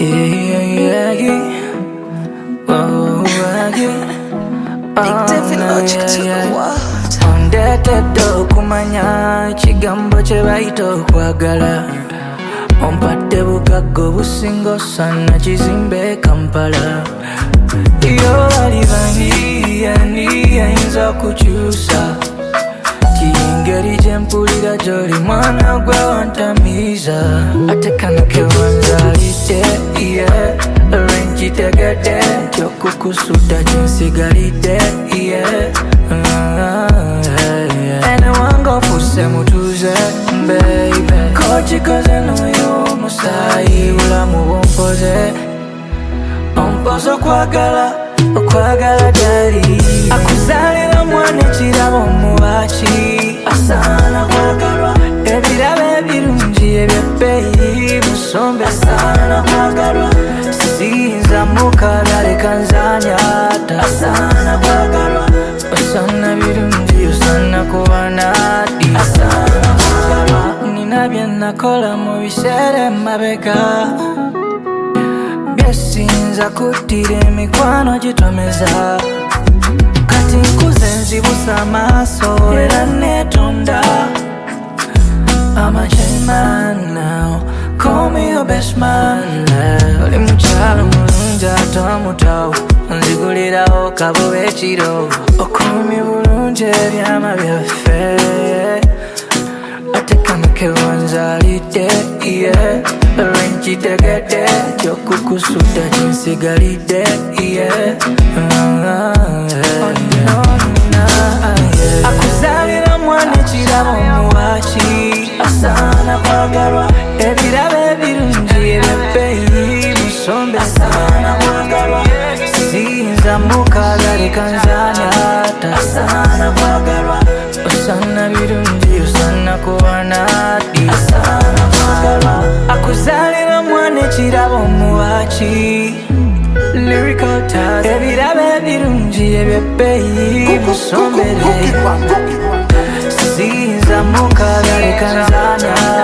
Big Devin Logic to the world. Ondetedde okumanya ekigambo kye bayita okwagala. Ompadde bugagga obusinga osana kizimbe Kampala. Yo bali bani ayinza kukyusa kingeri gye mpulira gy'oli mwana gwe wantamiiza. Ate kano ke wanzalidde olwenkitegedde nti okukusudda kinsigalidde enewange ofuuse mutuuze baby kokikoze n'oyo omusaayi bulamu bumpoze ompoze okwagala gali akuzaalira mwana ekirabo omubaki asaana kwagalwa ebirabo ebirungi ebyebbeeyi musombe asaana kwagalwa siyinza mukala leka nzanyata asaana kwagalwa osana birungi osana kuba nadi asaana kwagalwa nina bye nakola mu biseera emabega byesinza kuttira emikwano gitomeza kati nkuze nzibusa amaaso era netonda I'm a changed man now. Call me your best man. Oli mukyalo mulungi ate omutawo nzigulirawo kabo ekiro okumye bulungi ebyama byaffe ate kano ke wanzalidde olwenkitegedde nti okukusudda kinsigalidde akuzaalira mwana ekirabo omuwaki asaana kwagalwa ebirabo ebirungi ebyebbeeyi musombe asaana kwagalwa siyinza mukala leka nzanyata asaana kwagalwa osana birungi osana kuba nadi asaana kwagalwa akuzaalira mwana ekirabo omuwaki lyrical taz ebirabo ebirungi ebyebbeeyi musombere siyinza mukala leka nzanyata